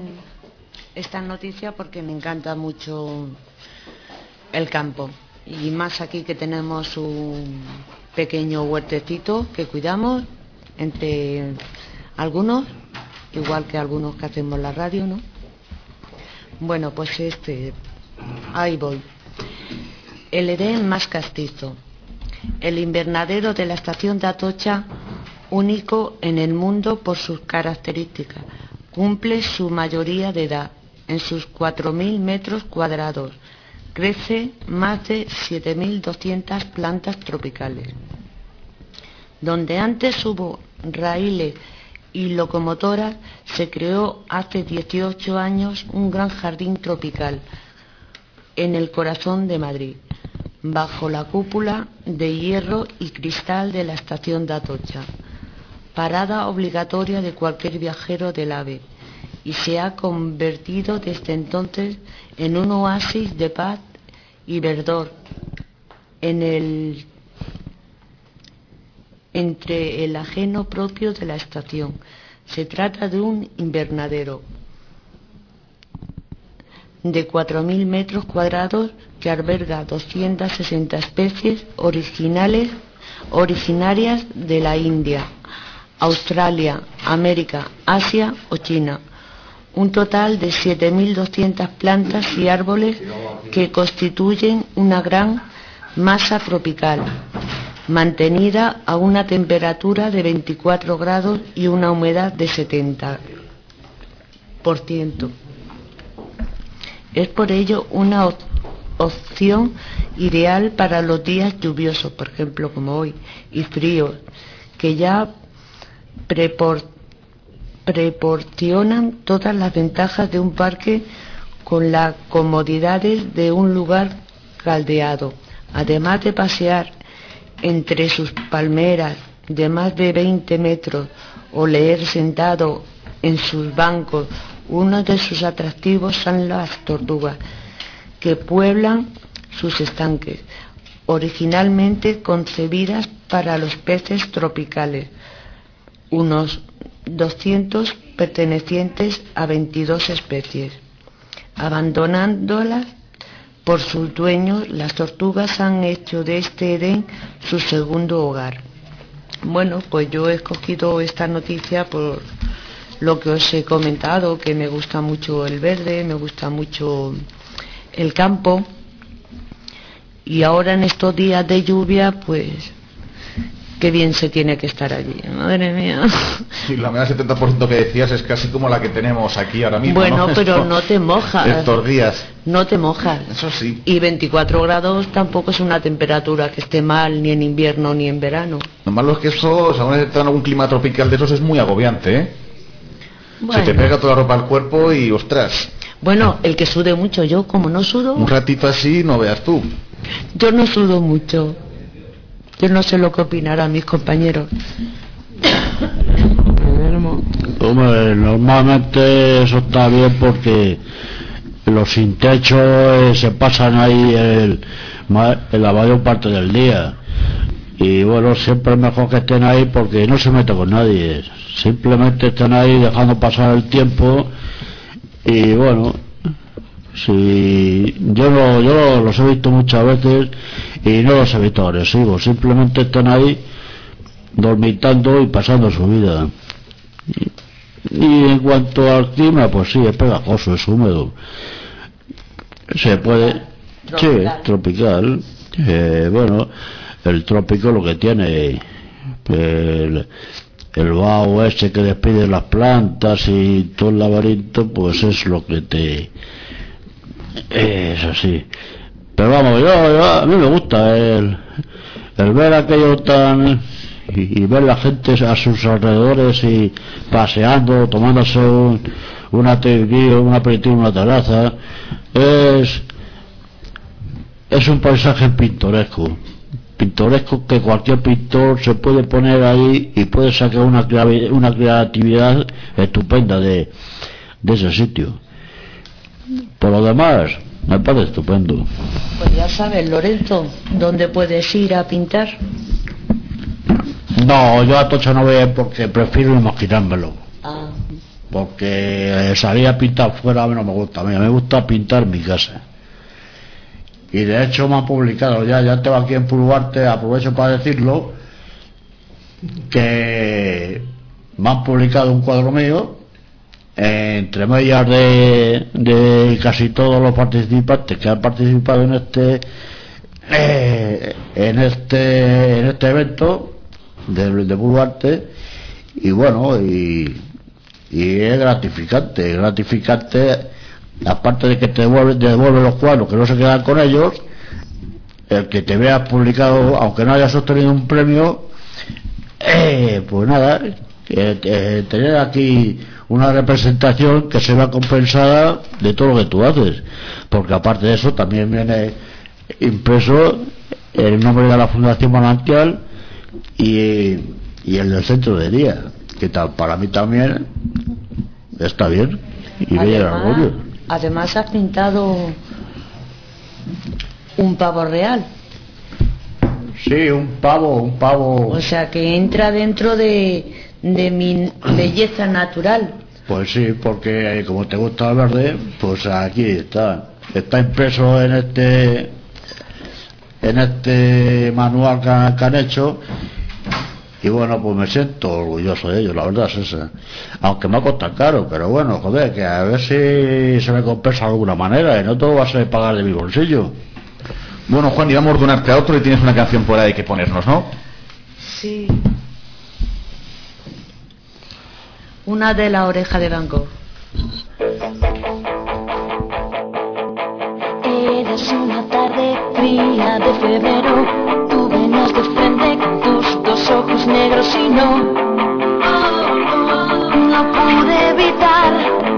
esta noticia porque me encanta mucho el campo, y más aquí que tenemos un pequeño huertecito que cuidamos entre algunos, igual que algunos que hacemos la radio, ¿no? Bueno, pues ahí voy. El Edén más castizo. El invernadero de la estación de Atocha, único en el mundo por sus características, cumple su mayoría de edad. En sus 4.000 metros cuadrados crece más de 7.200 plantas tropicales. Donde antes hubo raíles y locomotoras, se creó hace 18 años un gran jardín tropical en el corazón de Madrid, bajo la cúpula de hierro y cristal de la estación de Atocha, parada obligatoria de cualquier viajero del AVE, y se ha convertido desde entonces en un oasis de paz y verdor entre el ajeno propio de la estación. Se trata de un invernadero de 4.000 metros cuadrados que alberga 260 especies originarias de la India, Australia, América, Asia o China. Un total de 7.200 plantas y árboles que constituyen una gran masa tropical, mantenida a una temperatura de 24 grados y una humedad de 70%. Es por ello una opción ideal para los días lluviosos, por ejemplo como hoy, y fríos, que ya proporcionan todas las ventajas de un parque con las comodidades de un lugar caldeado. Además de pasear entre sus palmeras de más de 20 metros o leer sentado en sus bancos, uno de sus atractivos son las tortugas que pueblan sus estanques, originalmente concebidas para los peces tropicales, unos 200 pertenecientes a 22 especies. Abandonándolas por sus dueños, las tortugas han hecho de este Edén su segundo hogar. Bueno, pues yo he escogido esta noticia por lo que os he comentado, que me gusta mucho el verde, me gusta mucho el campo, y ahora en estos días de lluvia, pues qué bien se tiene que estar allí, madre mía. Y la humedad del 70% que decías es casi como la que tenemos aquí ahora mismo. Bueno, ¿no? pero no te mojas. Estos días. No te mojas. Eso sí. Y 24 grados tampoco es una temperatura que esté mal ni en invierno ni en verano. Lo malo es que eso, según está en algún clima tropical de esos, es muy agobiante, ¿eh? Bueno. Se te pega toda la ropa al cuerpo y ostras. Bueno, el que sude mucho, yo como no sudo. Un ratito así no veas tú. Yo no sudo mucho. Yo no sé lo que opinarán mis compañeros. Hombre, normalmente eso está bien porque los sin techo se pasan ahí la mayor parte del día. Y bueno, siempre es mejor que estén ahí porque no se mete con nadie. Simplemente están ahí dejando pasar el tiempo. Y bueno, si yo los he visto muchas veces y no los he visto agresivos, simplemente están ahí dormitando y pasando su vida. Y en cuanto al clima, pues sí, es pegajoso, es húmedo, se puede, sí, es tropical. Bueno, el trópico lo que tiene el vaho ese que despide las plantas y todo el laberinto, pues es lo que es así. Pero vamos, a mí me gusta el ver aquello tan y ver la gente a sus alrededores y paseando, tomándose un aperitivo en una terraza. Es un paisaje pintoresco que cualquier pintor se puede poner ahí y puede sacar una creatividad estupenda de ese sitio. Por lo demás, me parece estupendo. Pues ya sabes, Lorenzo, ¿dónde puedes ir a pintar? No, yo a Tocha no voy a ir porque prefiero imaginármelo. Ah. Porque salir a pintar fuera a mí no me gusta. A mí me gusta pintar en mi casa. Y de hecho me han publicado, ya tengo aquí en Pulguarte, aprovecho para decirlo, que me han publicado un cuadro mío entre medias de casi todos los participantes que han participado en este evento de Pulguarte. Y bueno, y es gratificante, aparte de que te devuelve los cuadros que no se quedan con ellos, el que te veas publicado aunque no hayas obtenido un premio, pues nada, tener aquí una representación que se vea compensada de todo lo que tú haces, porque aparte de eso también viene impreso el nombre de la Fundación Manantial y el del centro de día, que para mí también está bien y me llena el orgullo. Además has pintado un pavo real. Sí, un pavo. O sea, que entra dentro de mi belleza natural. Pues sí, porque como te gusta el verde, pues aquí está impreso en este manual que han hecho. Y bueno, pues me siento orgulloso de ello, la verdad es esa. Aunque me ha costado caro, pero bueno, joder, que a ver si se me compensa de alguna manera, y no todo va a ser pagar de mi bolsillo. Bueno, Juan, y vamos de un arte a otro y tienes una canción por ahí que ponernos, ¿no? Sí. Una de La Oreja de Van Gogh. Eras una tarde fría de febrero, tú venías de frente con tus dos ojos negros y no pude evitar.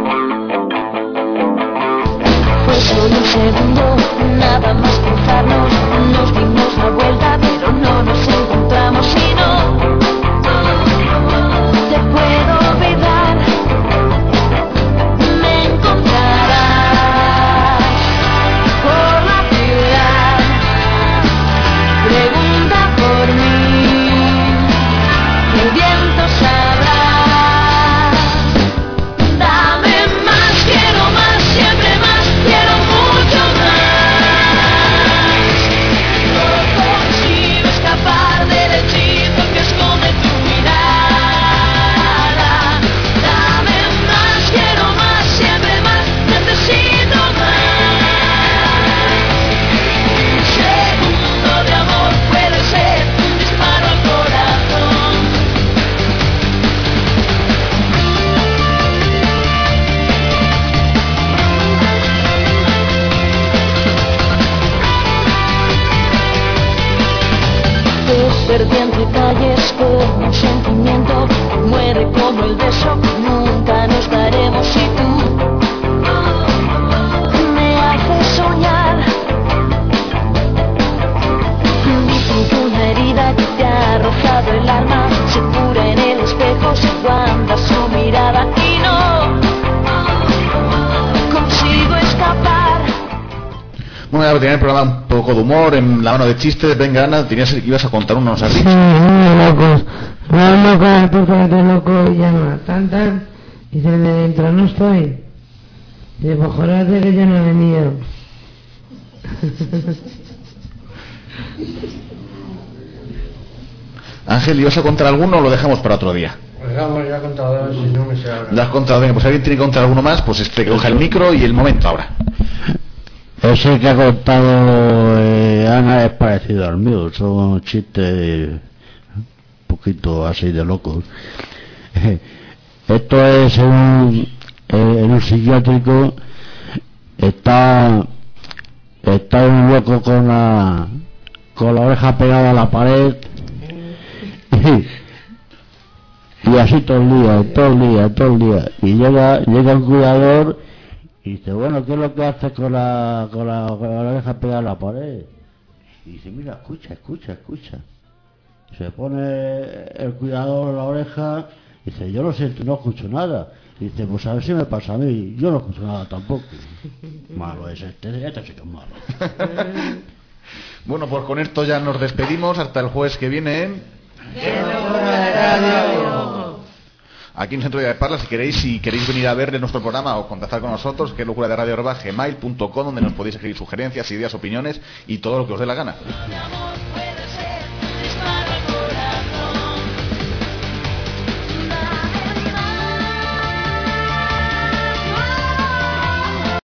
Fue solo un segundo, nada más cruzarnos, nos dimos la vuelta pero no nos encontramos y no te puedo olvidar. Me encontrarás por la ciudad, pregunta por mí, el viento sabrá. Dame más, quiero más, siempre más, quiero mucho más. No consigo escapar del hechizo que esconde tu mirada. Dame más, quiero más, siempre más, necesito más. Un segundo de amor puede ser un disparo al corazón. Te perdí entre calles como un sentimiento, muere como el beso, nunca nos daremos y tú me haces soñar. Dicen que una herida que te ha rozado el alma se cura en el espejo, se aguanta su mirada y no consigo escapar. Bueno, ya tenía el programa un poco de humor, en la mano de chistes. Venga, Ana, ibas a contar uno, nos has dicho. Sí, muy locos. Vamos con el puerto de loco y llama. Tan. Y dice de dentro, no estoy. Y dice, pues jórate que yo no he venido. Ángel, ¿ibas a contar alguno o lo dejamos para otro día? Dejamos ya contado, si no me sé ahora. Lo has contado, venga, pues alguien tiene que contar alguno más, pues que coja el micro y el momento ahora. Ese que ha contado Ana es parecido al mío, son chistes un poquito así de locos. Esto es en un psiquiátrico, está un loco con la oreja pegada a la pared y así todo el día, y llega un cuidador y dice, bueno, ¿qué es lo que hace con la oreja pegada a la pared? Y dice, mira, escucha. Se pone el cuidador en la oreja y dice, yo lo siento, no escucho nada. Y dice, pues a ver si me pasa a mí, yo no escucho nada tampoco. Malo es este sí que es malo. Bueno, pues con esto ya nos despedimos hasta el jueves que viene en... Aquí en el Centro de Parla, si queréis venir a ver nuestro programa o contactar con nosotros, que es locura de radio@gmail.com, donde nos podéis escribir sugerencias, ideas, opiniones y todo lo que os dé la gana.